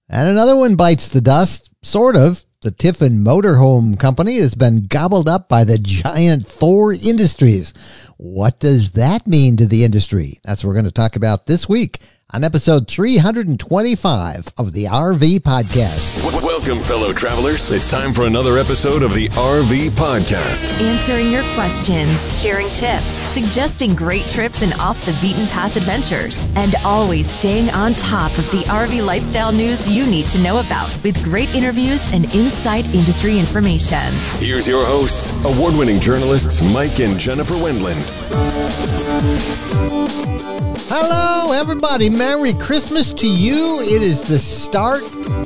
And another one bites the dust, sort of. The Tiffin Motorhome Company has been gobbled up by the giant Thor Industries. What does that mean to the industry? That's what we're going to talk about this week on episode 325 of the RV Podcast. Welcome, fellow travelers. It's time for another episode of the RV Podcast. Answering your questions, sharing tips, suggesting great trips and off-the-beaten-path adventures, and always staying on top of the RV lifestyle news you need to know about with great interviews and inside industry information. Here's your hosts, award-winning journalists Mike and Jennifer Wendland. Hello, everybody. Merry Christmas to you. It is the start,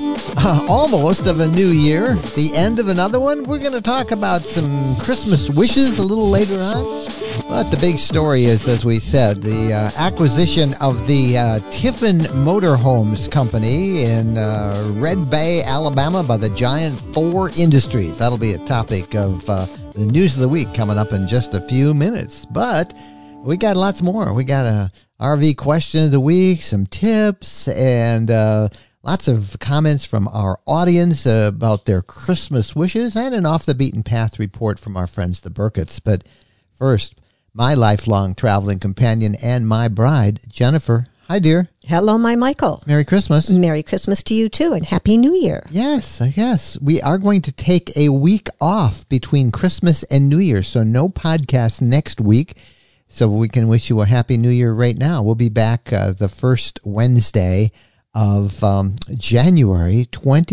almost, of a new year, the end of another one. We're going to talk about some Christmas wishes a little later on. But the big story is, as we said, the acquisition of the Tiffin Motorhomes Company in Red Bay, Alabama by the giant Thor Industries. That'll be a topic of the news of the week coming up in just a few minutes. But we got lots more. We got a RV question of the week, some tips, and lots of comments from our audience about their Christmas wishes, and an off-the-beaten-path report from our friends, the Burketts. But first, my lifelong traveling companion and my bride, Jennifer. Hi, dear. Hello, my Michael. Merry Christmas. Merry Christmas to you, too, and Happy New Year. Yes. We are going to take a week off between Christmas and New Year, so no podcast next week. So we can wish you a Happy New Year right now. We'll be back the first Wednesday of January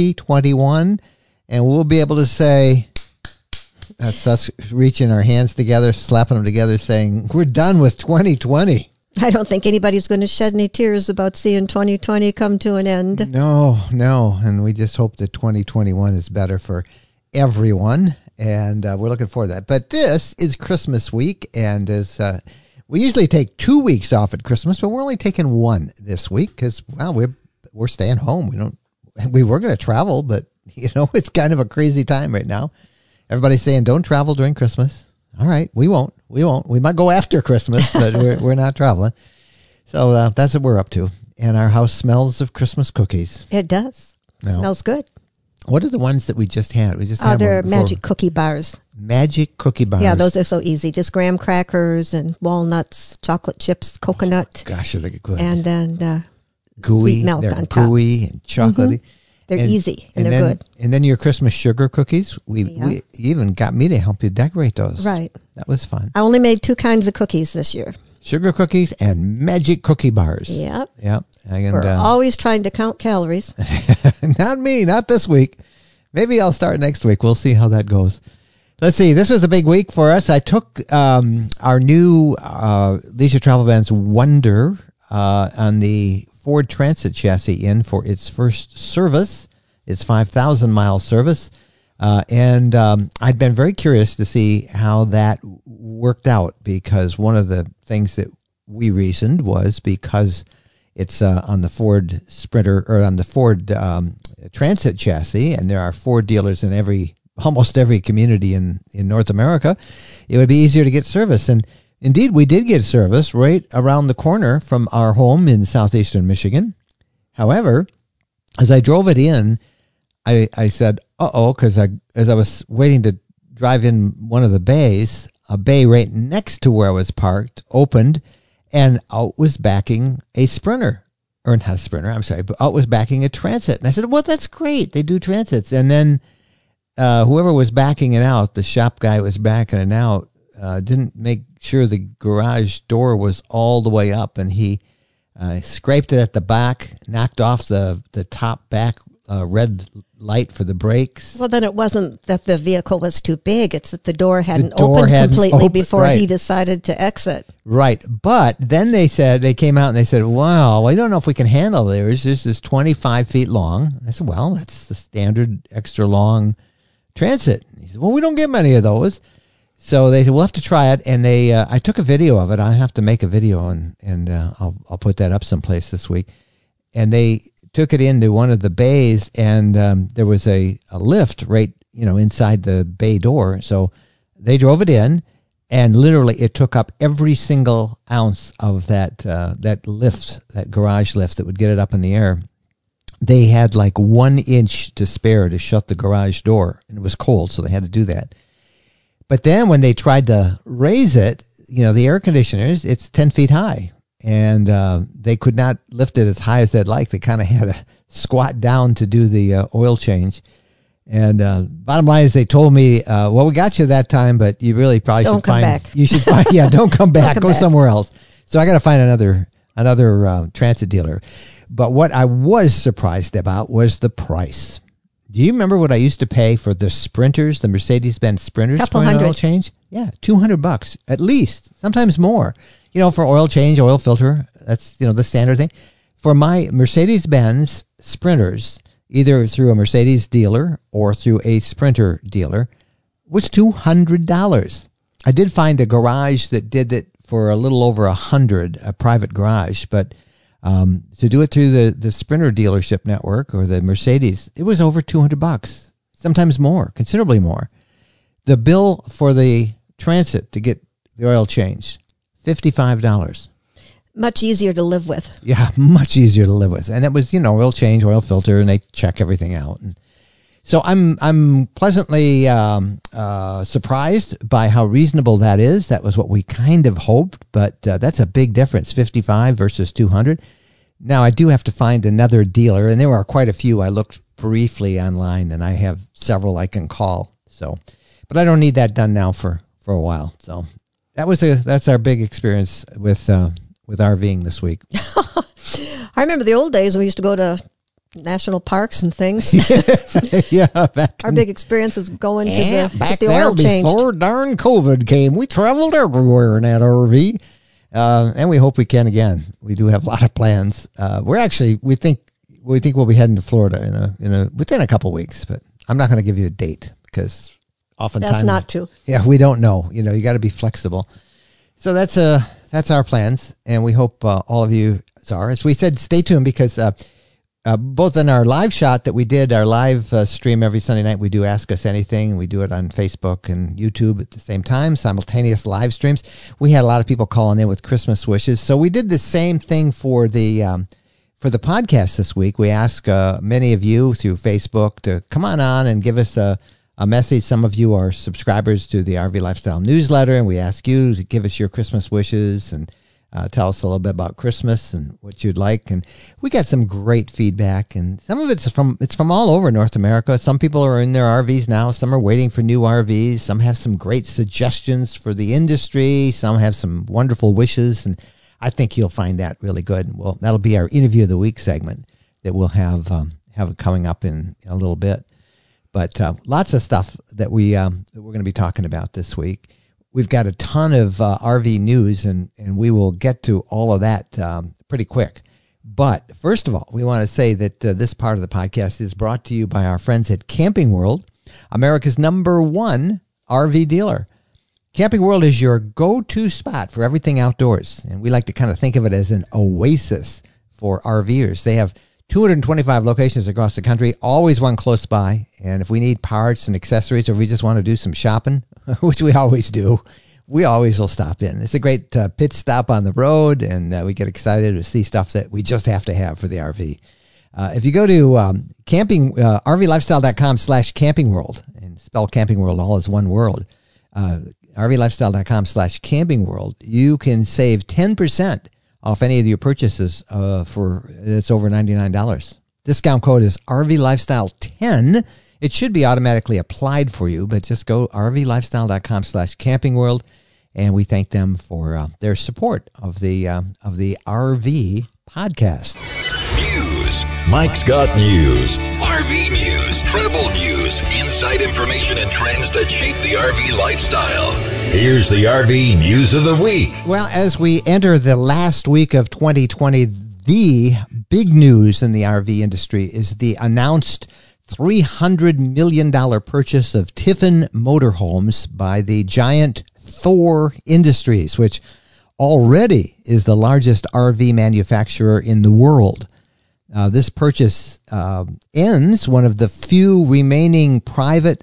2021, and we'll be able to say, that's us reaching our hands together, slapping them together, saying, we're done with 2020. I don't think anybody's going to shed any tears about seeing 2020 come to an end. No, and we just hope that 2021 is better for everyone. And we're looking forward to that. But this is Christmas week, and as we usually take 2 weeks off at Christmas, but we're only taking one this week because, well, we're staying home. We were going to travel, but it's kind of a crazy time right now. Everybody's saying don't travel during Christmas. All right, we won't. We might go after Christmas, but we're not traveling. So that's what we're up to. And our house smells of Christmas cookies. It does. It smells good. What are the ones that we just had? We just had they're magic cookie bars. Magic cookie bars. Yeah, those are so easy. Just graham crackers and walnuts, chocolate chips, coconut. Gosh, are they good. And then gooey. Sweet milk they're on top. Gooey and chocolatey. Mm-hmm. They're easy and they're good. And then your Christmas sugar cookies. We even got me to help you decorate those. Right. That was fun. I only made 2 kinds of cookies this year. Sugar cookies and magic cookie bars. Yep. And, we're always trying to count calories. Not me, not this week. Maybe I'll start next week. We'll see how that goes. Let's see. This was a big week for us. I took our new Leisure Travel Vans Wonder on the Ford Transit chassis in for its first service, its 5,000-mile service. And I'd been very curious to see how that worked out, because one of the things that we reasoned was because it's on the Ford Sprinter, or on the Ford Transit chassis, and there are Ford dealers in almost every community in North America, it would be easier to get service. And indeed, we did get service right around the corner from our home in southeastern Michigan. However, as I drove it in, I said, because as I was waiting to drive in one of the bays, a bay right next to where I was parked opened, and out was backing a Sprinter. Or not a Sprinter, I'm sorry, but out was backing a Transit. And I said, well, that's great. They do Transits. And then whoever was backing it out, the shop guy was backing it out, didn't make sure the garage door was all the way up, and he scraped it at the back, knocked off the top back red light for the brakes. Well, then it wasn't that the vehicle was too big. It's that the door hadn't opened completely before he decided to exit. Right. But then they came out and they said, well, I don't know if we can handle this. This is 25 feet long. I said, well, that's the standard extra long Transit. He said, well, we don't get many of those. So they said, we'll have to try it. And I took a video of it. I have to make a video, and I'll put that up someplace this week. And they took it into one of the bays, and there was a lift right, inside the bay door. So they drove it in, and literally it took up every single ounce of that lift, that garage lift that would get it up in the air. they had like 1 inch to spare to shut the garage door, and it was cold, so they had to do that. But then when they tried to raise it, the air conditioners, it's 10 feet high, and they could not lift it as high as they'd like. They kind of had to squat down to do the oil change. And bottom line is, they told me, well, we got you that time, but you really probably don't come back. You should find, don't come back. Go somewhere else. So I got to find another transit dealer. But what I was surprised about was the price. Do you remember what I used to pay for the Sprinters, the Mercedes-Benz Sprinters for an oil change? Yeah, $200 at least, sometimes more. For oil change, oil filter, that's, the standard thing. For my Mercedes-Benz Sprinters, either through a Mercedes dealer or through a Sprinter dealer, was $200. I did find a garage that did it for a little over $100, a private garage, but to do it through the Sprinter dealership network or the Mercedes, it was over $200, sometimes more, considerably more. The bill for the Transit to get the oil changed, $55. Much easier to live with. Yeah, much easier to live with. And it was, oil change, oil filter, and they check everything out. And so I'm pleasantly surprised by how reasonable that is. That was what we kind of hoped, but that's a big difference, $55 versus $200. Now, I do have to find another dealer, and there are quite a few. I looked briefly online, and I have several I can call. So, but I don't need that done now for a while. So that's our big experience with RVing this week. I remember the old days we used to go to national parks and things. Yeah, our big experience is going to get the oil changed. Before darn COVID came, we traveled everywhere in that RV, and we hope we can again. We do have a lot of plans. We think we'll be heading to Florida within a couple weeks, but I'm not going to give you a date because oftentimes that's not true. Yeah, we don't know. You got to be flexible. So that's our plans, and we hope all of you are. As we said, stay tuned because both in our live shot that we did, our live stream every Sunday night, we do Ask Us Anything. We do it on Facebook and YouTube at the same time, simultaneous live streams. We had a lot of people calling in with Christmas wishes. So we did the same thing for the podcast this week. We asked many of you through Facebook to come on and give us a message. Some of you are subscribers to the RV Lifestyle newsletter, and we ask you to give us your Christmas wishes and tell us a little bit about Christmas and what you'd like. And we got some great feedback, and some of it's from all over North America. Some people are in their RVs now. Some are waiting for new RVs. Some have some great suggestions for the industry. Some have some wonderful wishes, and I think you'll find that really good. Well, that'll be our Interview of the Week segment that we'll have coming up in a little bit. But lots of stuff that we're going to be talking about this week. We've got a ton of RV news, and we will get to all of that pretty quick. But first of all, we want to say that this part of the podcast is brought to you by our friends at Camping World, America's #1 RV dealer. Camping World is your go-to spot for everything outdoors, and we like to kind of think of it as an oasis for RVers. They have 225 locations across the country, always one close by. And if we need parts and accessories, or we just want to do some shopping, which we always do, we always will stop in. It's a great pit stop on the road, and we get excited to see stuff that we just have to have for the RV. If you go to RVLifestyle.com/Camping World, and spell Camping World all as one word, RVLifestyle.com/Camping World, you can save 10% off any of your purchases it's over $99. Discount code is RVLifestyle10. It should be automatically applied for you, but just go RVLifestyle.com/Camping World, and we thank them for their support of the RV podcast. News. Mike's got news. RV news, travel news, inside information and trends that shape the RV lifestyle. Here's the RV News of the Week. Well, as we enter the last week of 2020, the big news in the RV industry is the announced $300 million purchase of Tiffin Motorhomes by the giant Thor Industries, which already is the largest RV manufacturer in the world. This purchase ends one of the few remaining private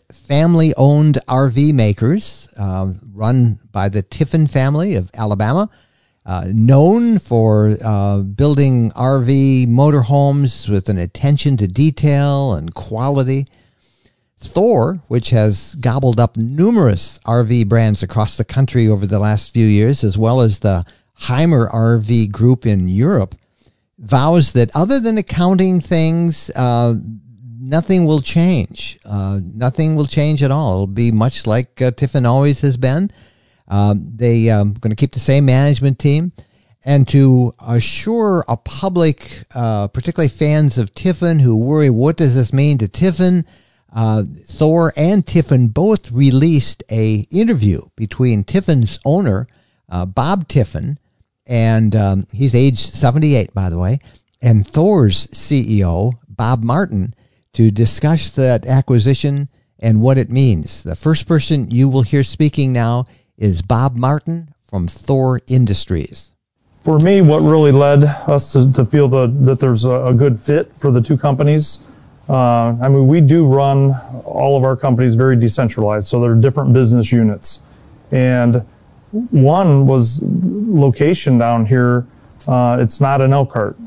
family-owned RV makers run by the Tiffin family of Alabama. known for building RV motorhomes with an attention to detail and quality. Thor, which has gobbled up numerous RV brands across the country over the last few years, as well as the Heimer RV group in Europe, vows that other than accounting things, nothing will change. Nothing will change at all. It'll be much like Tiffin always has been. They going to keep the same management team. And to assure a public, particularly fans of Tiffin who worry, what does this mean to Tiffin? Thor and Tiffin both released a interview between Tiffin's owner, Bob Tiffin, and he's aged 78, by the way, and Thor's CEO, Bob Martin, to discuss that acquisition and what it means. The first person you will hear speaking now is Bob Martin from Thor Industries. For me, what really led us to feel that there's a good fit for the two companies, we do run all of our companies very decentralized, so they're different business units. And one was location down here. It's not in Elkhart.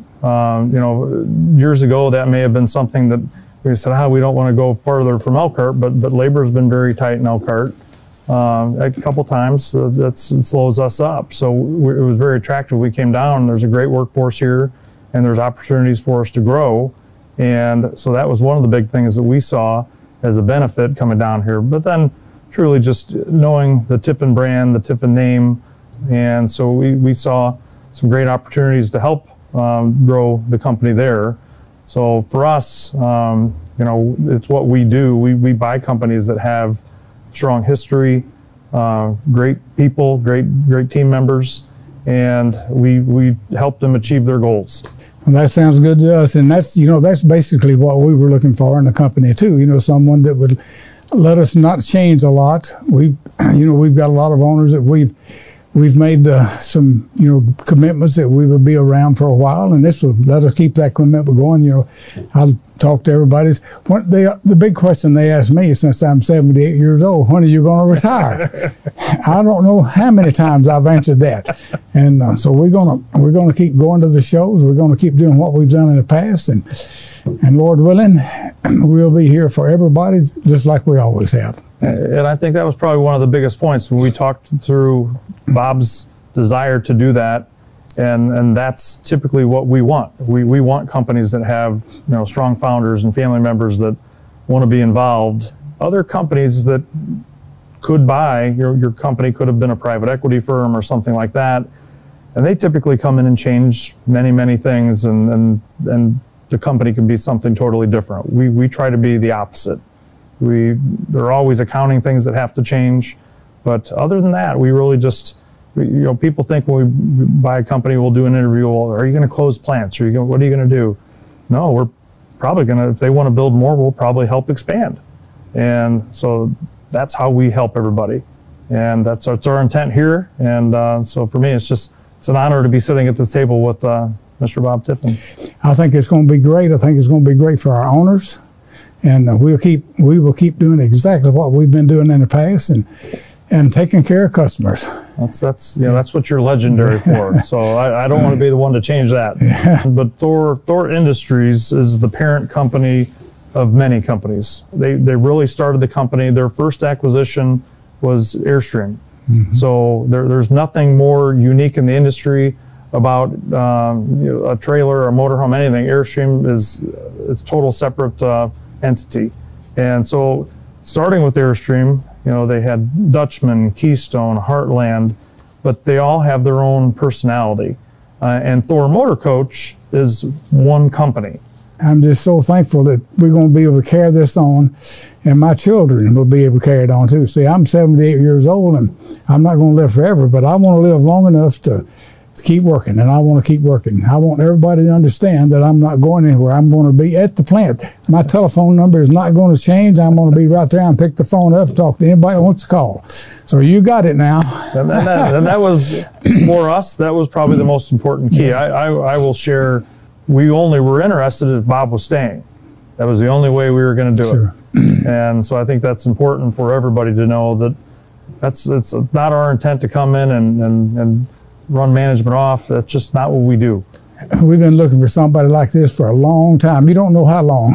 Years ago, that may have been something that we said, we don't want to go farther from Elkhart, but labor has been very tight in Elkhart. A couple times, it slows us up. So it was very attractive. We came down, there's a great workforce here, and there's opportunities for us to grow. And so that was one of the big things that we saw as a benefit coming down here. But then truly just knowing the Tiffin brand, the Tiffin name. And so we saw some great opportunities to help grow the company there. So for us, it's what we do. We buy companies that have strong history, great people, great team members, and we help them achieve their goals. Well, that sounds good to us, and that's basically what we were looking for in the company too. Someone that would let us not change a lot. We've got a lot of owners that we've made some commitments that we would be around for a while, and this will let us keep that commitment going. I talk to everybody. The big question they ask me since I'm 78 years old: when are you going to retire? I don't know how many times I've answered that, and so we're gonna keep going to the shows. We're going to keep doing what we've done in the past, and Lord willing, we'll be here for everybody just like we always have. And I think that was probably one of the biggest points when we talked through Bob's desire to do that, and that's typically what we want. We want companies that have strong founders and family members that want to be involved. Other companies that could buy your company could have been a private equity firm or something like that, and they typically come in and change many things, and the company can be something totally different. We try to be the opposite. There are always accounting things that have to change, but other than that, we really just, people think when we buy a company, we'll do an interview. Well, are you going to close plants? What are you going to do? No, we're probably going to, if they want to build more, we'll probably help expand. And so that's how we help everybody. And that's our intent here. And so for me, it's an honor to be sitting at this table with Mr. Bob Tiffin. I think it's going to be great. I think it's going to be great for our owners. And we will keep doing exactly what we've been doing in the past, and taking care of customers. That's what you're legendary for. So I don't want to be the one to change that. Yeah. But Thor Industries is the parent company of many companies. They really started the company. Their first acquisition was Airstream. Mm-hmm. So there's nothing more unique in the industry about a trailer or a motorhome, anything. Airstream it's total separate entity. And so starting with Airstream, they had Dutchman, Keystone, Heartland, but they all have their own personality. And Thor Motor Coach is one company. I'm just so thankful that we're going to be able to carry this on, and my children will be able to carry it on too. See, I'm 78 years old, and I'm not going to live forever, but I want to live long enough to keep working, and I want to keep working. I want everybody to understand that I'm not going anywhere. I'm going to be at the plant. My telephone number is not going to change. I'm going to be right there and pick the phone up, talk to anybody who wants to call. So you got it now. And that was, for us, that was probably the most important key. Yeah. I will share, we only were interested if Bob was staying. That was the only way we were going to do it. And so I think that's important for everybody to know that it's not our intent to come in and run management off. That's just not what we do. We've been looking for somebody like this for a long time. You don't know how long.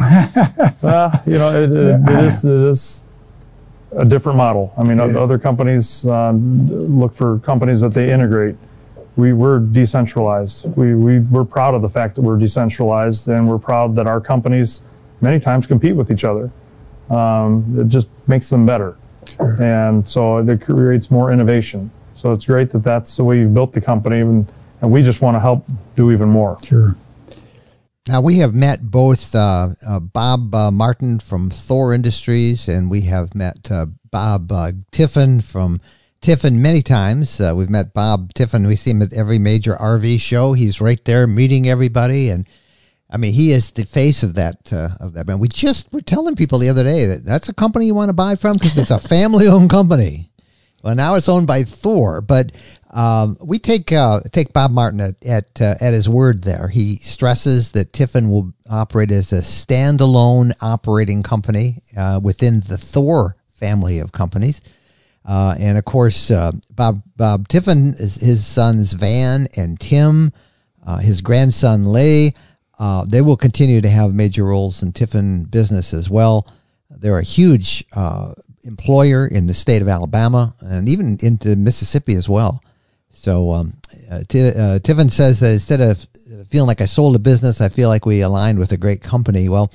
It is a different model. I mean, other companies look for companies that they integrate. We're decentralized. We're proud of the fact that we're decentralized, and we're proud that our companies many times compete with each other. It just makes them better. Sure. And so it creates more innovation. So it's great that that's the way you've built the company, and we just want to help do even more. Sure. Now, we have met both Bob Martin from Thor Industries, and we have met Bob Tiffin from Tiffin many times. We've met Bob Tiffin. We see him at every major RV show. He's right there meeting everybody, and I mean, he is the face of that brand. We're telling people the other day that that's a company you want to buy from because it's a family-owned company. Well, now it's owned by Thor, but we take Bob Martin at his word there. He stresses that Tiffin will operate as a standalone operating company within the Thor family of companies. And of course, Bob Tiffin, his sons Van and Tim, his grandson Lay, they will continue to have major roles in Tiffin business as well. They're a huge employer in the state of Alabama and even into Mississippi as well. So Tiffin says that instead of feeling like I sold a business, I feel like we aligned with a great company. Well,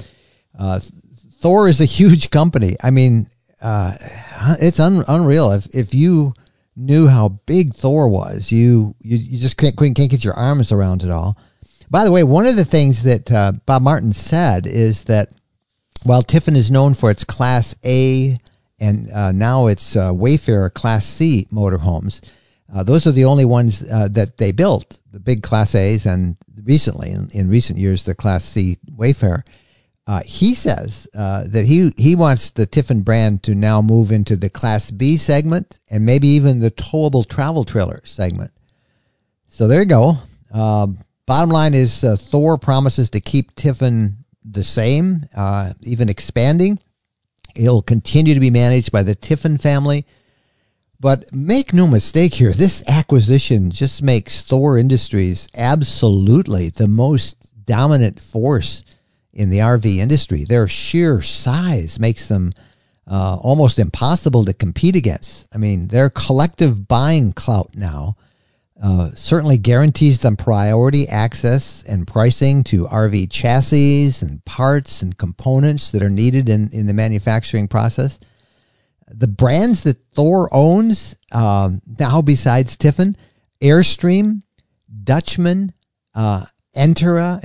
Thor is a huge company. I mean, it's unreal. If you knew how big Thor was, you just can't get your arms around it all. By the way, one of the things that Bob Martin said is that while Tiffin is known for its Class A and now it's Wayfarer Class C motorhomes, those are the only ones that they built, the big Class A's, and recently, in recent years, the Class C Wayfarer. He says that he wants the Tiffin brand to now move into the Class B segment and maybe even the towable travel trailer segment. So there you go. Bottom line is Thor promises to keep Tiffin the same, even expanding. It'll continue to be managed by the Tiffin family. But make no mistake here, this acquisition just makes Thor Industries absolutely the most dominant force in the RV industry. Their sheer size makes them almost impossible to compete against. I mean, their collective buying clout now certainly guarantees them priority access and pricing to RV chassis and parts and components that are needed in the manufacturing process. The brands that Thor owns now, besides Tiffin, Airstream, Dutchman, Entera,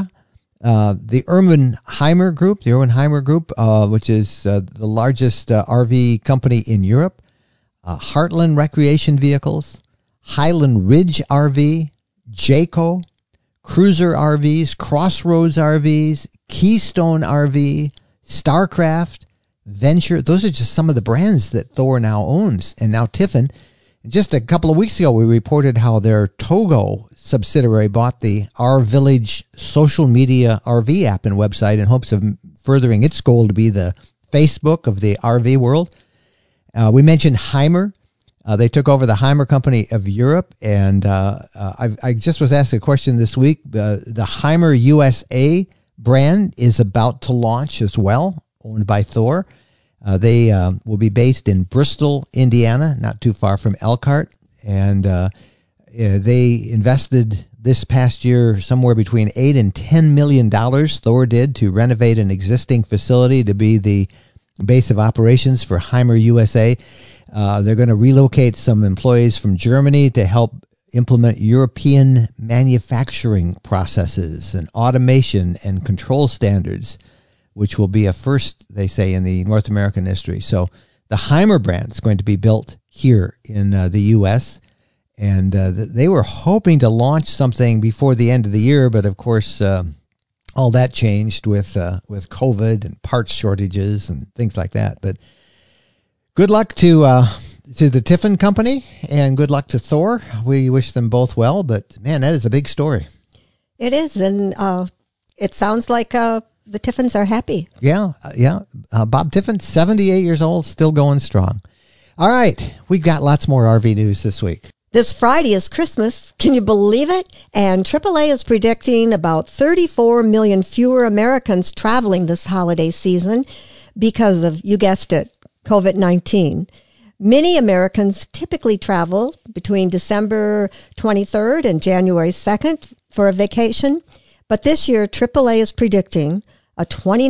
the Erwin Heimer Group, which is the largest RV company in Europe, Heartland Recreation Vehicles, Highland Ridge RV, Jayco, Cruiser RVs, Crossroads RVs, Keystone RV, Starcraft, Venture. Those are just some of the brands that Thor now owns. And now Tiffin. Just a couple of weeks ago, we reported how their Togo subsidiary bought the R Village social media RV app and website in hopes of furthering its goal to be the Facebook of the RV world. We mentioned Heimer. They took over the Heimer Company of Europe, and I just was asked a question this week. The Heimer USA brand is about to launch as well, owned by Thor. They will be based in Bristol, Indiana, not too far from Elkhart, and they invested this past year somewhere between $8 and $10 million. Thor did to renovate an existing facility to be the base of operations for Heimer USA. They're going to relocate some employees from Germany to help implement European manufacturing processes and automation and control standards, which will be a first, they say, in the North American industry. So the Heimer brand is going to be built here in the U.S., and they were hoping to launch something before the end of the year, but of course, all that changed with COVID and parts shortages and things like that. But good luck to the Tiffin company, and good luck to Thor. We wish them both well, but man, that is a big story. It is, and it sounds like the Tiffins are happy. Yeah. Bob Tiffin, 78 years old, still going strong. All right, we've got lots more RV news this week. This Friday is Christmas. Can you believe it? And AAA is predicting about 34 million fewer Americans traveling this holiday season because of, you guessed it, COVID-19. Many Americans typically travel between December 23rd and January 2nd for a vacation. But this year, AAA is predicting a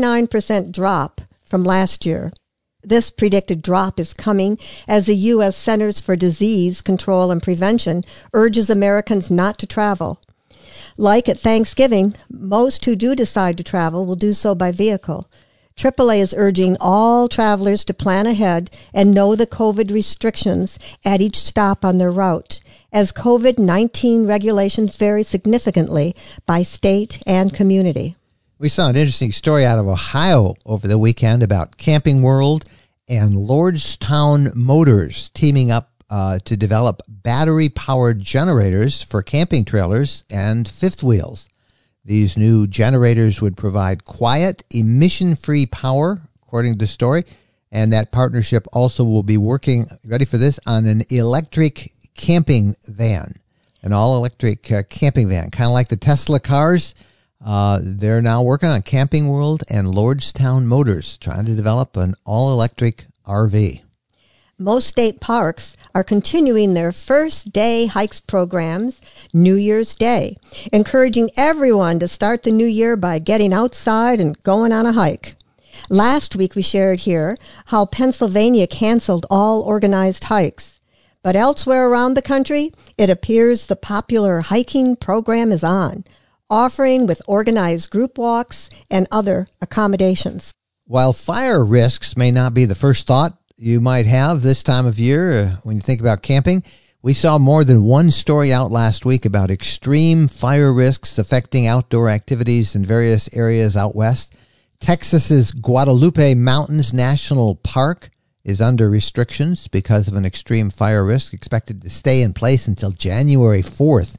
29% drop from last year. This predicted drop is coming as the U.S. Centers for Disease Control and Prevention urges Americans not to travel. Like at Thanksgiving, most who do decide to travel will do so by vehicle. AAA is urging all travelers to plan ahead and know the COVID restrictions at each stop on their route, as COVID-19 regulations vary significantly by state and community. We saw an interesting story out of Ohio over the weekend about Camping World and Lordstown Motors teaming up to develop battery-powered generators for camping trailers and fifth wheels. These new generators would provide quiet, emission-free power, according to the story, and that partnership also will be working, ready for this, on an electric camping van, an all-electric camping van, kind of like the Tesla cars. They're now working on Camping World and Lordstown Motors, trying to develop an all-electric RV. Most state parks are continuing their first day hikes programs New Year's Day, encouraging everyone to start the new year by getting outside and going on a hike. Last week we shared here how Pennsylvania canceled all organized hikes. But elsewhere around the country, it appears the popular hiking program is on, offering with organized group walks and other accommodations. While fire risks may not be the first thought you might have this time of year when you think about camping, we saw more than one story out last week about extreme fire risks affecting outdoor activities in various areas out west. Texas's Guadalupe Mountains National Park is under restrictions because of an extreme fire risk expected to stay in place until January 4th.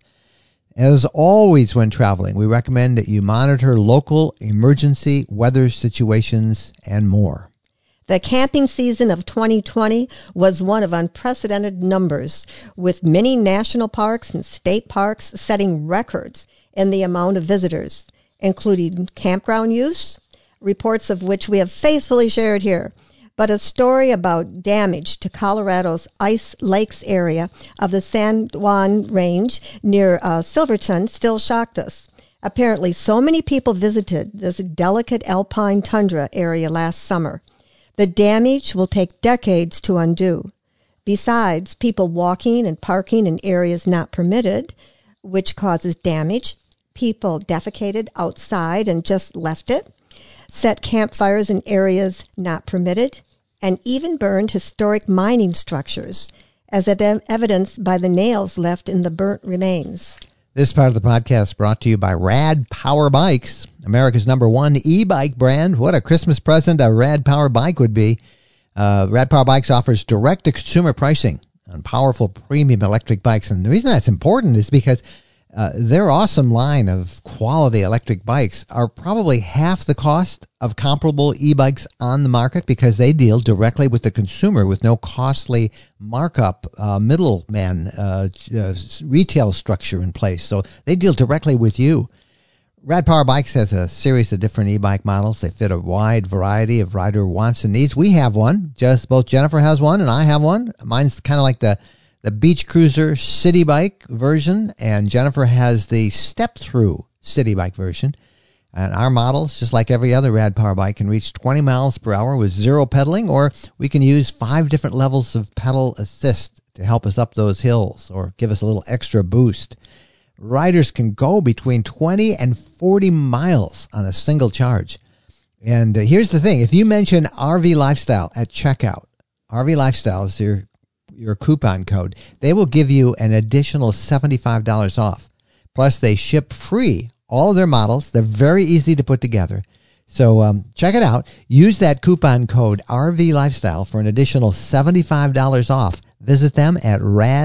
As always when traveling, we recommend that you monitor local emergency weather situations and more. The camping season of 2020 was one of unprecedented numbers, with many national parks and state parks setting records in the amount of visitors, including campground use, reports of which we have faithfully shared here. But a story about damage to Colorado's Ice Lakes area of the San Juan Range near Silverton still shocked us. Apparently, so many people visited this delicate alpine tundra area last summer. The damage will take decades to undo. Besides, people walking and parking in areas not permitted, which causes damage. People defecated outside and just left it, set campfires in areas not permitted, and even burned historic mining structures, as evidenced by the nails left in the burnt remains. This part of the podcast brought to you by Rad Power Bikes, America's #1 e-bike brand. What a Christmas present a Rad Power Bike would be. Rad Power Bikes offers direct-to-consumer pricing on powerful premium electric bikes. And the reason that's important is because their awesome line of quality electric bikes are probably half the cost of comparable e-bikes on the market because they deal directly with the consumer with no costly markup middleman retail structure in place. So they deal directly with you. Rad Power Bikes has a series of different e-bike models. They fit a wide variety of rider wants and needs. We have one. Both Jennifer has one and I have one. Mine's kind of like the Beach Cruiser city bike version, and Jennifer has the step-through city bike version. And our models, just like every other Rad Power Bike, can reach 20 miles per hour with zero pedaling, or we can use 5 different levels of pedal assist to help us up those hills or give us a little extra boost. Riders can go between 20 and 40 miles on a single charge. And here's the thing. If you mention RV Lifestyle at checkout, RV Lifestyle is your coupon code, they will give you an additional $75 off. Plus, they ship free all of their models. They're very easy to put together. So check it out. Use that coupon code RV Lifestyle for an additional $75 off. Visit them at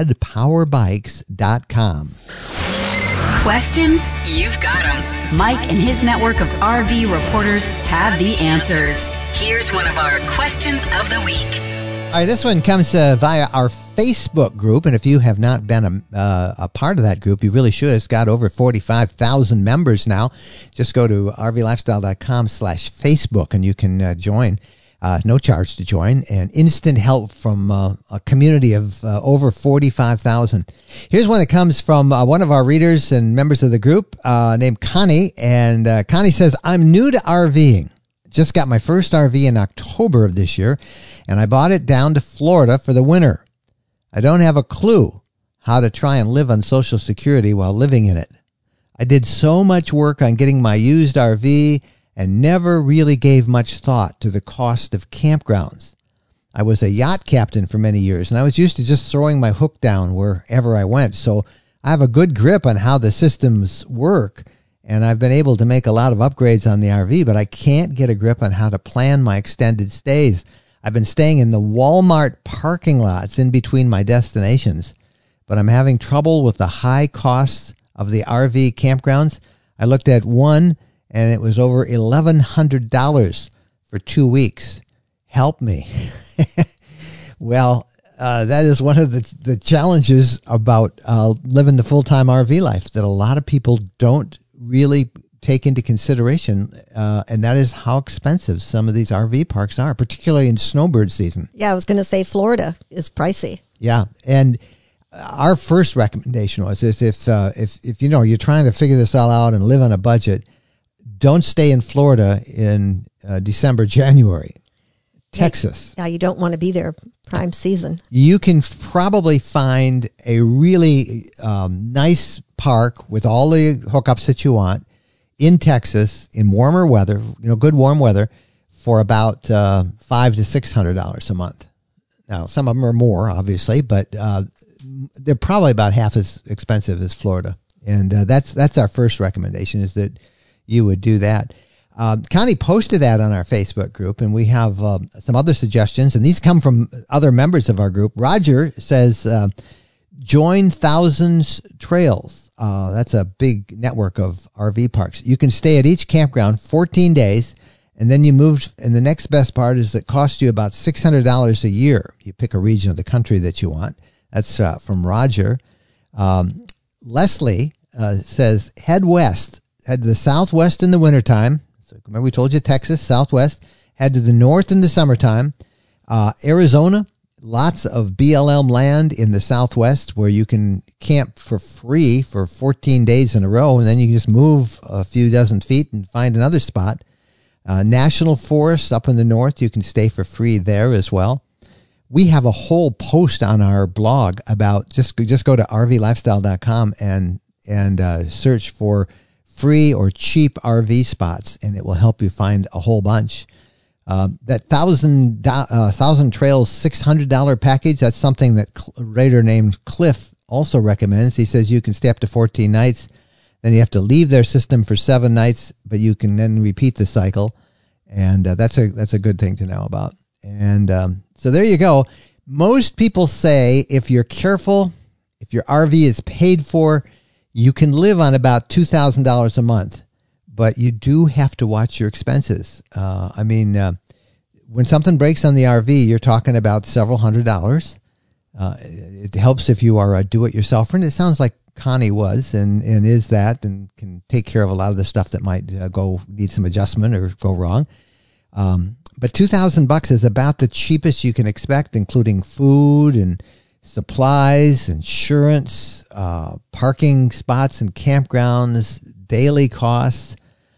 radpowerbikes.com. Questions? You've got them. Mike and his network of RV reporters have the answers. Here's one of our questions of the week. right, this one comes via our Facebook group, and if you have not been a part of that group, you really should. It's got over 45,000 members now. Just go to rvlifestyle.com/Facebook, and you can join. No charge to join, and instant help from a community of over 45,000. Here's one that comes from one of our readers and members of the group named Connie, and Connie says, I'm new to RVing. Just got my first RV in October of this year, and I bought it down to Florida for the winter. I don't have a clue how to try and live on Social Security while living in it. I did so much work on getting my used RV and never really gave much thought to the cost of campgrounds. I was a yacht captain for many years, and I was used to just throwing my hook down wherever I went. So I have a good grip on how the systems work, and I've been able to make a lot of upgrades on the RV, but I can't get a grip on how to plan my extended stays. I've been staying in the Walmart parking lots in between my destinations, but I'm having trouble with the high costs of the RV campgrounds. I looked at one, and it was over $1,100 for 2 weeks. Help me. Well, that is one of the challenges about living the full-time RV life that a lot of people don't really take into consideration, and that is how expensive some of these RV parks are, particularly in snowbird season. Yeah, I was going to say Florida is pricey. Yeah, and our first recommendation was if you know you're trying to figure this all out and live on a budget, don't stay in Florida in December, January. Texas. Yeah, you don't want to be there prime season. You can probably find a really nice park with all the hookups that you want in Texas in warmer weather, good warm weather, for about $500 to $600 a month. Now, some of them are more, obviously, but they're probably about half as expensive as Florida. And that's our first recommendation, is that you would do that. Connie posted that on our Facebook group, and we have some other suggestions, and these come from other members of our group. Roger says, join Thousands Trails. That's a big network of RV parks. You can stay at each campground 14 days, and then you move, and the next best part is it costs you about $600 a year. You pick a region of the country that you want. That's from Roger. Leslie says, head to the southwest in the wintertime. So remember we told you Texas, southwest. Head to the north in the summertime. Arizona, lots of BLM land in the southwest where you can camp for free for 14 days in a row, and then you can just move a few dozen feet and find another spot. National forests up in the north, you can stay for free there as well. We have a whole post on our blog about just go to rvlifestyle.com and search for free or cheap RV spots, and it will help you find a whole bunch. That Thousand Trails $600 package, that's something that a writer named Cliff also recommends. He says you can stay up to 14 nights. Then you have to leave their system for 7 nights, but you can then repeat the cycle. And that's a good thing to know about. And so there you go. Most people say if you're careful, if your RV is paid for, you can live on about $2,000 a month, but you do have to watch your expenses. When something breaks on the RV, you're talking about several $100s. It helps if you are a do-it-yourselfer, and it sounds like Connie was and is that, and can take care of a lot of the stuff that might need some adjustment or go wrong. But $2,000 is about the cheapest you can expect, including food and supplies, insurance, parking spots and campgrounds, daily costs,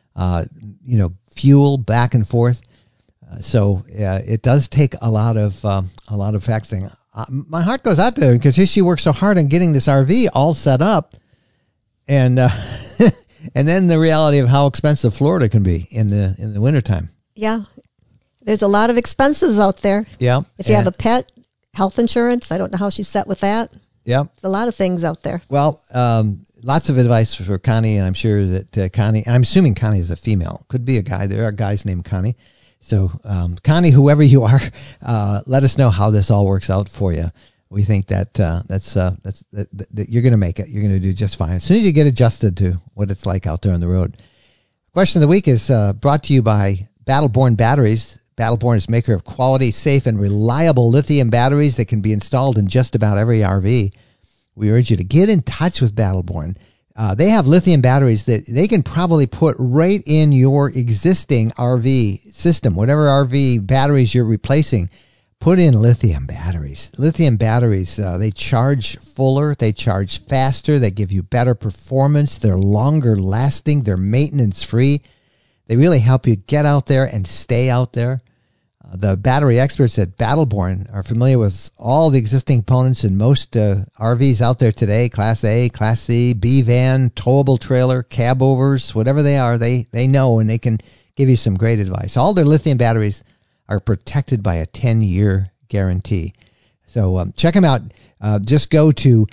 fuel back and forth. So it does take a lot of factoring. My heart goes out there because she worked so hard on getting this RV all set up, and and then the reality of how expensive Florida can be in the wintertime. Yeah, there's a lot of expenses out there. Yeah, if you have a pet, health insurance. I don't know how she's set with that. Yeah, there's a lot of things out there. Well, lots of advice for Connie, and I'm sure that Connie. I'm assuming Connie is a female. Could be a guy. There are guys named Connie. So, Connie, whoever you are, let us know how this all works out for you. We think that that you're going to make it. You're going to do just fine as soon as you get adjusted to what it's like out there on the road. Question of the week is brought to you by Battleborn Batteries. Battle Born is maker of quality, safe, and reliable lithium batteries that can be installed in just about every RV. We urge you to get in touch with Battle Born. They have lithium batteries that they can probably put right in your existing RV system. Whatever RV batteries you're replacing, put in lithium batteries. Lithium batteries, they charge fuller, they charge faster, they give you better performance, they're longer lasting, they're maintenance free. They really help you get out there and stay out there. The battery experts at Battle Born are familiar with all the existing components in most RVs out there today, Class A, Class C, B-van, towable trailer, cab overs, whatever they are, they know, and they can give you some great advice. All their lithium batteries are protected by a 10-year guarantee. So check them out. Just go to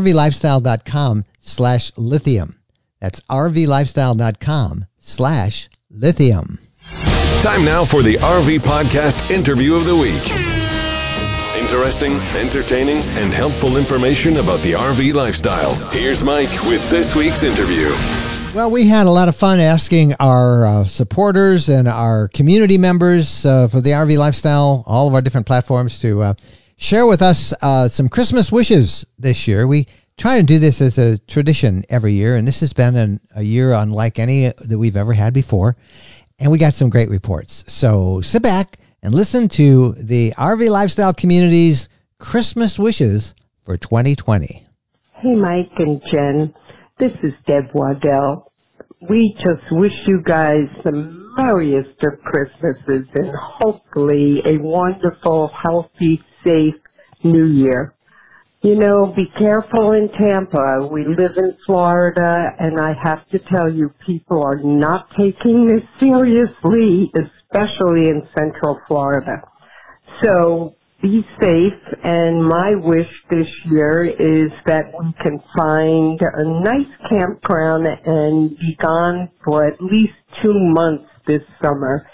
rvlifestyle.com/lithium. That's rvlifestyle.com/lithium. Time now for the RV Podcast Interview of the Week. Interesting, entertaining, and helpful information about the RV lifestyle. Here's Mike with this week's interview. Well, we had a lot of fun asking our supporters and our community members for the RV lifestyle, all of our different platforms, to share with us some Christmas wishes this year. We try to do this as a tradition every year, and this has been a year unlike any that we've ever had before. And we got some great reports. So sit back and listen to the RV Lifestyle Community's Christmas wishes for 2020. Hey, Mike and Jen. This is Deb Waddell. We just wish you guys the merriest of Christmases and hopefully a wonderful, healthy, safe New Year. You know, be careful in Tampa. We live in Florida, and I have to tell you, people are not taking this seriously, especially in Central Florida. So be safe, and my wish this year is that we can find a nice campground and be gone for at least 2 months this summer,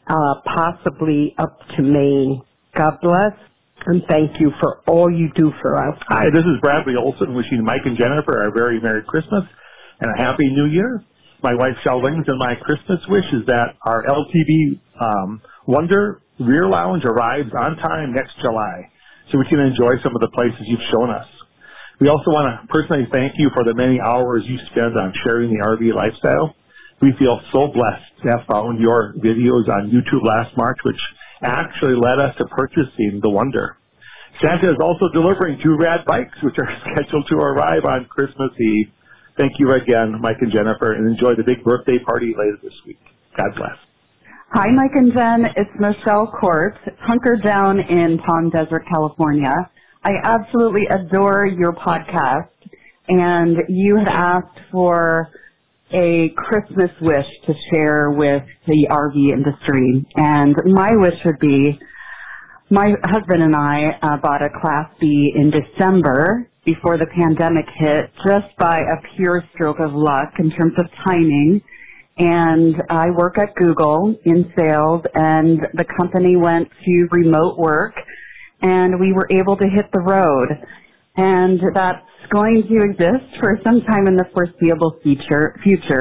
possibly up to Maine. God bless. And thank you for all you do for us. Hi, this is Bradley Olson wishing Mike and Jennifer a very Merry Christmas and a Happy New Year. My wife, Charlene, and my Christmas wish is that our LTV Wonder Rear Lounge arrives on time next July so we can enjoy some of the places you've shown us. We also want to personally thank you for the many hours you spend on sharing the RV lifestyle. We feel so blessed to have found your videos on YouTube last March, which actually led us to purchasing the Wonder. Santa is also delivering 2 rad bikes, which are scheduled to arrive on Christmas Eve. Thank you again, Mike and Jennifer, and enjoy the big birthday party later this week. God bless. Hi, Mike and Jen. It's Michelle Court, hunkered down in Palm Desert, California. I absolutely adore your podcast, and you had asked for a Christmas wish to share with the RV industry. And my wish would be, my husband and I bought a Class B in December before the pandemic hit, just by a pure stroke of luck in terms of timing. And I work at Google in sales, and the company went to remote work, and we were able to hit the road. And that's going to exist for some time in the foreseeable future.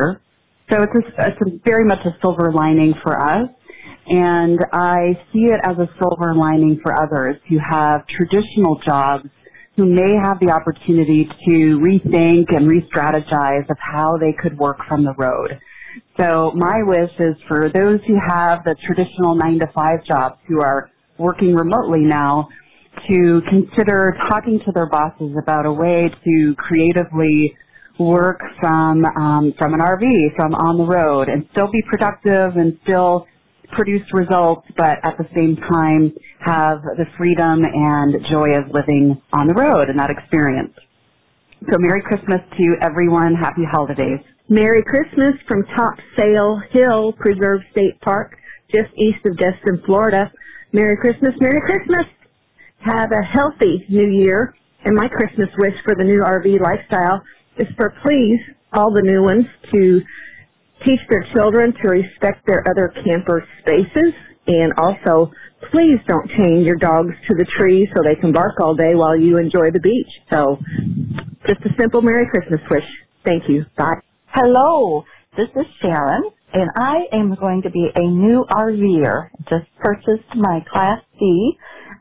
So it's very much a silver lining for us, and I see it as a silver lining for others who have traditional jobs, who may have the opportunity to rethink and re-strategize of how they could work from the road. So my wish is for those who have the traditional 9-to-5 jobs who are working remotely now to consider talking to their bosses about a way to creatively work from an RV, from on the road, and still be productive and still produce results, but at the same time have the freedom and joy of living on the road and that experience. So Merry Christmas to everyone. Happy holidays. Merry Christmas from Topsail Hill Preserve State Park, just east of Destin, Florida. Merry Christmas, Merry Christmas. Have a healthy new year. And my Christmas wish for the new RV lifestyle is for please, all the new ones, to teach their children to respect their other camper spaces. And also, please don't chain your dogs to the tree so they can bark all day while you enjoy the beach. So, just a simple Merry Christmas wish. Thank you. Bye. Hello, this is Sharon and I am going to be a new RVer. Just purchased my Class B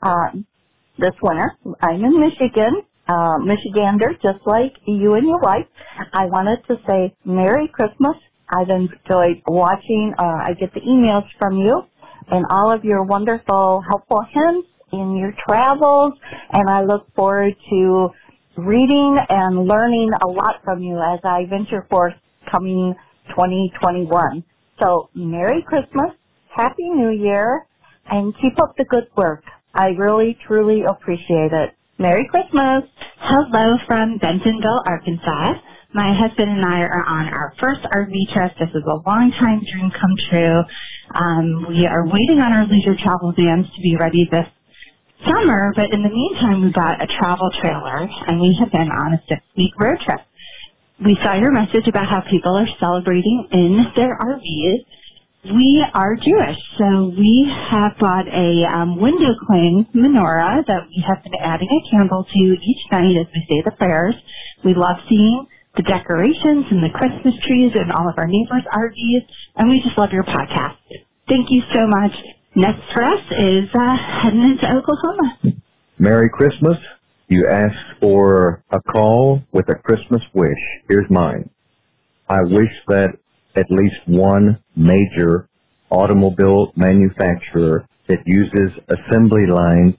this winter. I'm in Michigan, Michigander, just like you and your wife. I wanted to say Merry Christmas. I've enjoyed watching. I get the emails from you and all of your wonderful, helpful hints in your travels, and I look forward to reading and learning a lot from you as I venture forth coming 2021. So, Merry Christmas, Happy New Year, and keep up the good work. I really, truly appreciate it. Merry Christmas. Hello from Bentonville, Arkansas. My husband and I are on our first RV trip. This is a long-time dream come true. We are waiting on our leisure travel vans to be ready this summer, but in the meantime, we bought a travel trailer, and we have been on a 6-week road trip. We saw your message about how people are celebrating in their RVs. We are Jewish, so we have bought a window cling menorah that we have been adding a candle to each night as we say the prayers. We love seeing the decorations and the Christmas trees in all of our neighbors' RVs, and we just love your podcast. Thank you so much. Next for us is heading into Oklahoma. Merry Christmas. You asked for a call with a Christmas wish. Here's mine. I wish that at least one major automobile manufacturer that uses assembly line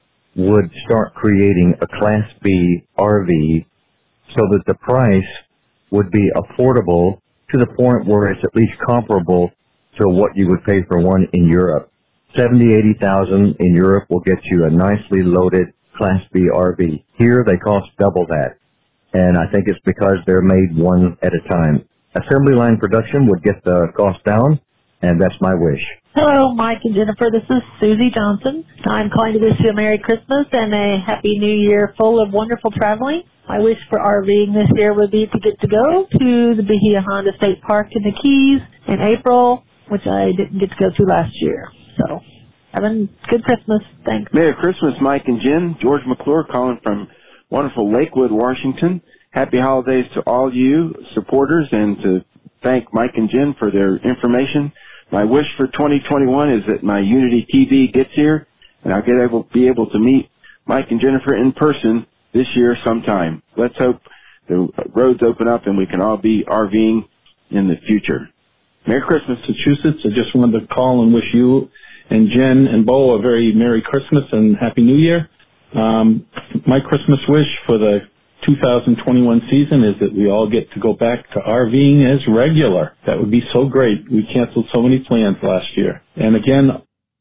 would start creating a Class B RV so that the price would be affordable to the point where it's at least comparable to what you would pay for one in Europe. $70,000, $80,000 in Europe will get you a nicely loaded Class B RV. Here they cost double that, and I think it's because they're made one at a time. Assembly line production would get the cost down, and that's my wish. Hello, Mike and Jennifer. This is Susie Johnson. I'm calling to wish you a Merry Christmas and a Happy New Year full of wonderful traveling. My wish for RVing this year would be to get to go to the Bahia Honda State Park in the Keys in April, which I didn't get to go to last year. So, having a good Christmas. Thanks. Merry Christmas, Mike and Jen. George McClure calling from wonderful Lakewood, Washington. Happy holidays to all you supporters, and to thank Mike and Jen for their information. My wish for 2021 is that my Unity TV gets here, and I'll be able to meet Mike and Jennifer in person this year sometime. Let's hope the roads open up and we can all be RVing in the future. Merry Christmas, Massachusetts. I just wanted to call and wish you and Jen and Bo a very Merry Christmas and Happy New Year. My Christmas wish for the 2021 season is that we all get to go back to RVing as regular. That would be so great. We canceled so many plans last year. And again...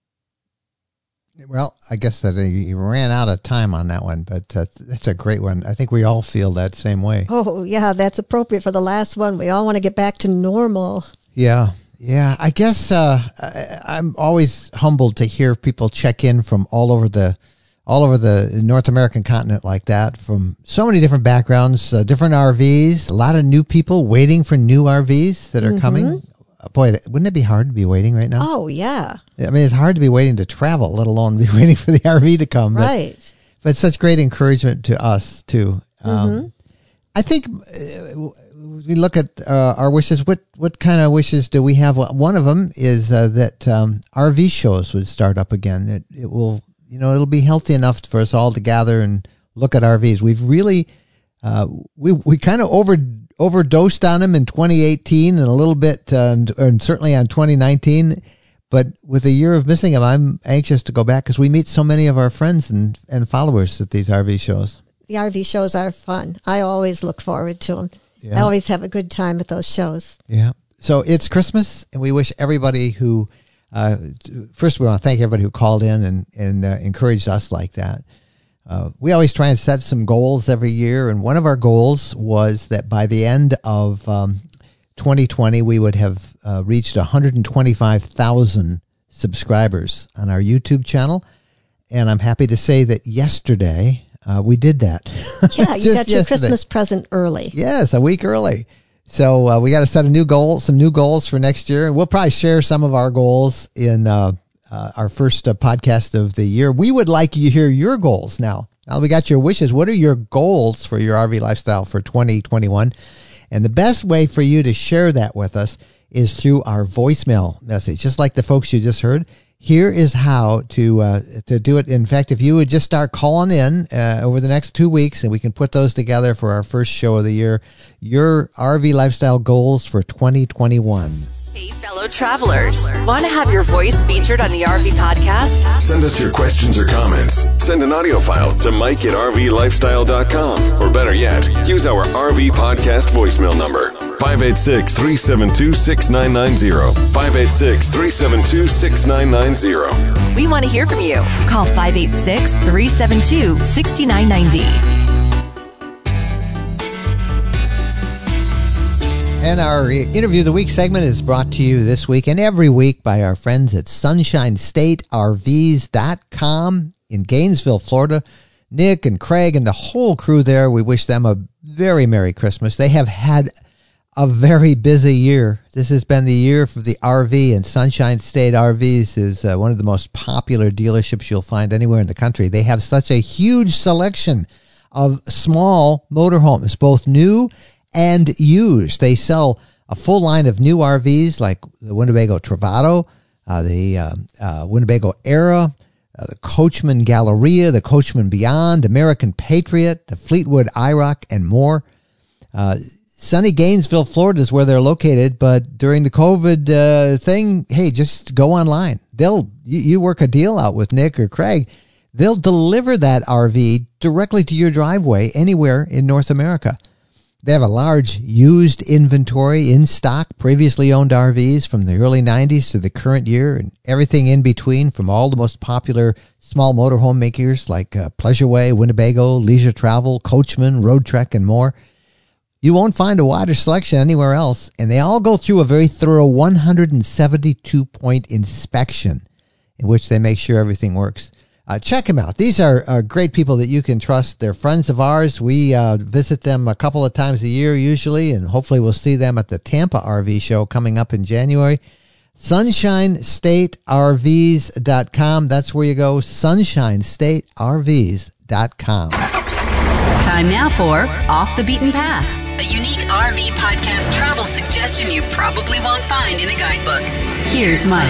Well, I guess that he ran out of time on that one, but that's a great one. I think we all feel that same way. Oh, yeah, that's appropriate for the last one. We all want to get back to normal. Yeah. I guess I'm always humbled to hear people check in from all over the North American continent like that, from so many different backgrounds, different RVs, a lot of new people waiting for new RVs that are coming. Boy, wouldn't it be hard to be waiting right now? Oh, yeah. I mean, it's hard to be waiting to travel, let alone be waiting for the RV to come. Right. But such great encouragement to us, too. I think we look at our wishes. What kind of wishes do we have? Well, one of them is that RV shows would start up again. It will, it'll be healthy enough for us all to gather and look at RVs. We've really, we kind of overdosed on them in 2018 and a little bit, and certainly on 2019. But with a year of missing them, I'm anxious to go back because we meet so many of our friends and followers at these RV shows. The RV shows are fun. I always look forward to them. Yeah. I always have a good time at those shows. Yeah. So it's Christmas, and we wish everybody who, first we want to thank everybody who called in and encouraged us like that. We always try and set some goals every year, and one of our goals was that by the end of 2020, we would have reached 125,000 subscribers on our YouTube channel, and I'm happy to say that yesterday we did that. Yeah, you got your Christmas present early. Yes, a week early. So we got to set some new goals for next year. We'll probably share some of our goals in our first podcast of the year. We would like you to hear your goals now. Now we got your wishes. What are your goals for your RV lifestyle for 2021? And the best way for you to share that with us is through our voicemail message, just like the folks you just heard. Here is how to do it. In fact, if you would just start calling in over the next 2 weeks, and we can put those together for our first show of the year, your RV lifestyle goals for 2021. Hey, fellow travelers, want to have your voice featured on the RV podcast? Send us your questions or comments. Send an audio file to mike@rvlifestyle.com. Or better yet, use our RV podcast voicemail number, 586-372-6990. 586-372-6990. We want to hear from you. Call 586-372-6990. And our Interview of the Week segment is brought to you this week and every week by our friends at SunshineStateRVs.com in Gainesville, Florida. Nick and Craig and the whole crew there, we wish them a very Merry Christmas. They have had a very busy year. This has been the year for the RV, and Sunshine State RVs is one of the most popular dealerships you'll find anywhere in the country. They have such a huge selection of small motorhomes, both new and used. They sell a full line of new RVs like the Winnebago Travato, the Winnebago Era, the Coachman Galleria, the Coachman Beyond, American Patriot, the Fleetwood IROC, and more. Sunny Gainesville, Florida is where they're located, but during the COVID thing, hey, just go online. You work a deal out with Nick or Craig, they'll deliver that RV directly to your driveway anywhere in North America. They have a large used inventory in stock, previously owned RVs from the early 90s to the current year, and everything in between, from all the most popular small motorhome makers like Pleasureway, Winnebago, Leisure Travel, Coachman, Road Trek, and more. You won't find a wider selection anywhere else, and they all go through a very thorough 172-point inspection in which they make sure everything works. Check them out. These are great people that you can trust. They're friends of ours. We visit them a couple of times a year usually, and hopefully we'll see them at the Tampa RV show coming up in January. SunshineStateRVs.com. That's where you go, SunshineStateRVs.com. Time now for Off the Beaten Path, a unique RV podcast travel suggestion you probably won't find in a guidebook. Here's Mike.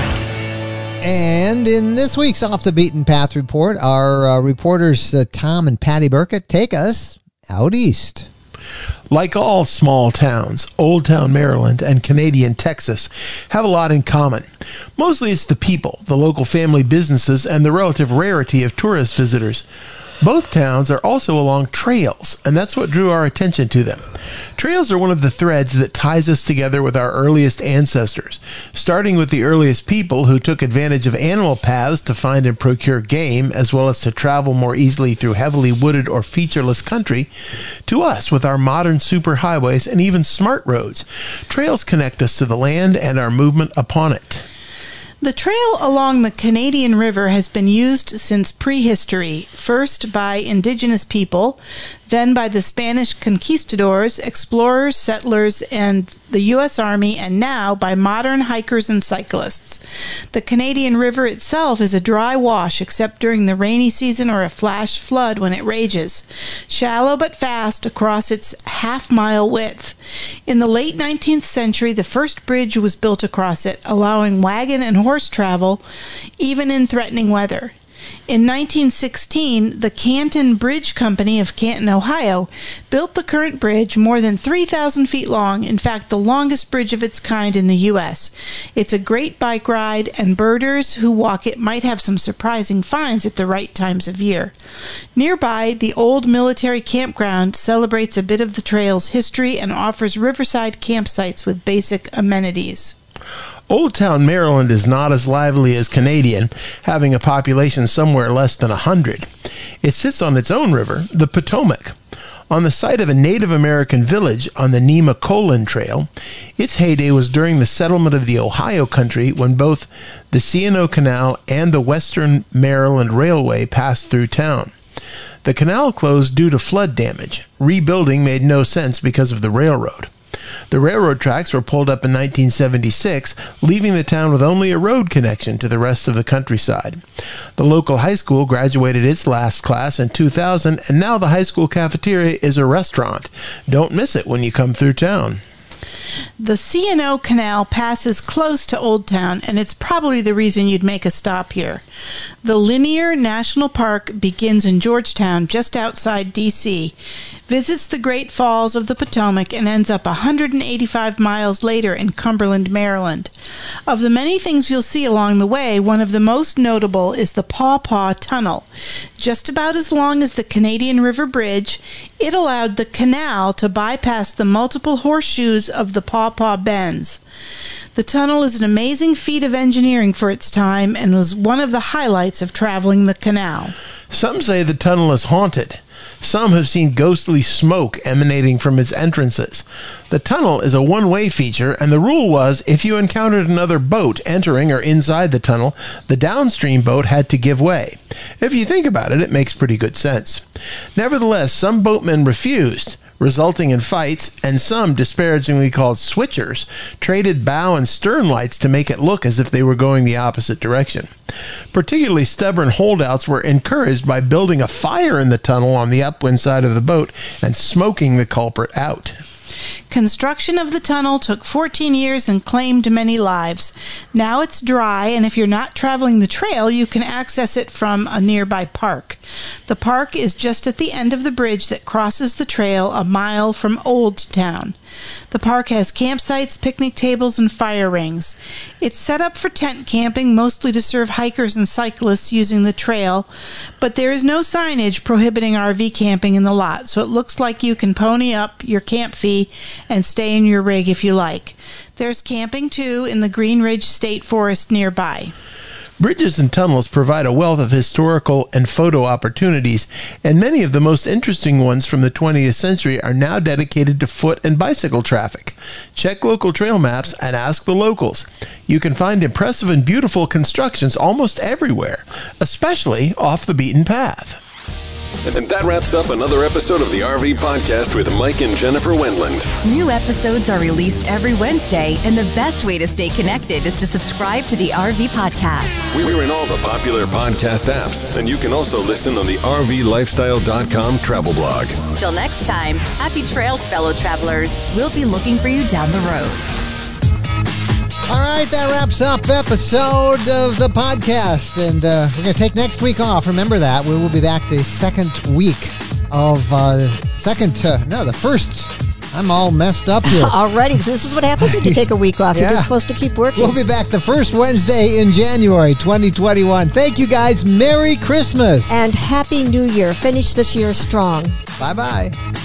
And in this week's Off the Beaten Path report, our reporters Tom and Patty Burkett take us out east. Like all small towns, Old Town Maryland and Canadian Texas have a lot in common. Mostly it's the people, the local family businesses, and the relative rarity of tourist visitors. Both towns are also along trails, and that's what drew our attention to them. Trails are one of the threads that ties us together with our earliest ancestors, starting with the earliest people who took advantage of animal paths to find and procure game, as well as to travel more easily through heavily wooded or featureless country, to us with our modern superhighways and even smart roads. Trails connect us to the land and our movement upon it. The trail along the Canadian River has been used since prehistory, first by indigenous people, then by the Spanish conquistadors, explorers, settlers, and the U.S. Army, and now by modern hikers and cyclists. The Canadian River itself is a dry wash except during the rainy season or a flash flood when it rages, shallow but fast across its half-mile width. In the late 19th century, the first bridge was built across it, allowing wagon and horse travel even in threatening weather. In 1916, the Canton Bridge Company of Canton, Ohio, built the current bridge, more than 3,000 feet long, in fact the longest bridge of its kind in the U.S. It's a great bike ride, and birders who walk it might have some surprising finds at the right times of year. Nearby, the old military campground celebrates a bit of the trail's history and offers riverside campsites with basic amenities. Old Town Maryland is not as lively as Canadian, having a population somewhere less than 100. It sits on its own river, the Potomac. On the site of a Native American village on the Nemacolin Trail, its heyday was during the settlement of the Ohio Country, when both the C&O Canal and the Western Maryland Railway passed through town. The canal closed due to flood damage. Rebuilding made no sense because of the railroad. The railroad tracks were pulled up in 1976, leaving the town with only a road connection to the rest of the countryside. The local high school graduated its last class in 2000, and now the high school cafeteria is a restaurant. Don't miss it when you come through town. The C&O Canal passes close to Old Town, and it's probably the reason you'd make a stop here. The Linear National Park begins in Georgetown, just outside D.C., visits the Great Falls of the Potomac, and ends up 185 miles later in Cumberland, Maryland. Of the many things you'll see along the way, one of the most notable is the Paw Paw Tunnel. Just about as long as the Canadian River Bridge, it allowed the canal to bypass the multiple horseshoes of the Paw Paw Bends. The tunnel is an amazing feat of engineering for its time and was one of the highlights of traveling the canal. Some say the tunnel is haunted. Some have seen ghostly smoke emanating from its entrances. The tunnel is a one-way feature, and the rule was if you encountered another boat entering or inside the tunnel, the downstream boat had to give way. If you think about it, it makes pretty good sense. Nevertheless, some boatmen refused, resulting in fights, and some, disparagingly called switchers, traded bow and stern lights to make it look as if they were going the opposite direction. Particularly stubborn holdouts were encouraged by building a fire in the tunnel on the upwind side of the boat and smoking the culprit out. Construction of the tunnel took 14 years and claimed many lives. Now it's dry, and if you're not traveling the trail, you can access it from a nearby park. The park is just at the end of the bridge that crosses the trail a mile from Old Town. The park has campsites, picnic tables, and fire rings. It's set up for tent camping, mostly to serve hikers and cyclists using the trail, but there is no signage prohibiting RV camping in the lot, so it looks like you can pony up your camp fee and stay in your rig if you like. There's camping, too, in the Green Ridge State Forest nearby. Bridges and tunnels provide a wealth of historical and photo opportunities, and many of the most interesting ones from the 20th century are now dedicated to foot and bicycle traffic. Check local trail maps and ask the locals. You can find impressive and beautiful constructions almost everywhere, especially off the beaten path. And that wraps up another episode of the RV Podcast with Mike and Jennifer Wendland. New episodes are released every Wednesday, and the best way to stay connected is to subscribe to the RV Podcast. We're in all the popular podcast apps, and you can also listen on the RVLifestyle.com travel blog. Till next time, happy trails, fellow travelers. We'll be looking for you down the road. All right, that wraps up episode of the podcast, and we're going to take next week off. Remember that. We will be back the second week of the first. I'm all messed up here. Already, so this is what happens when you take a week off. You're just supposed to keep working. We'll be back the first Wednesday in January 2021. Thank you, guys. Merry Christmas. And Happy New Year. Finish this year strong. Bye-bye.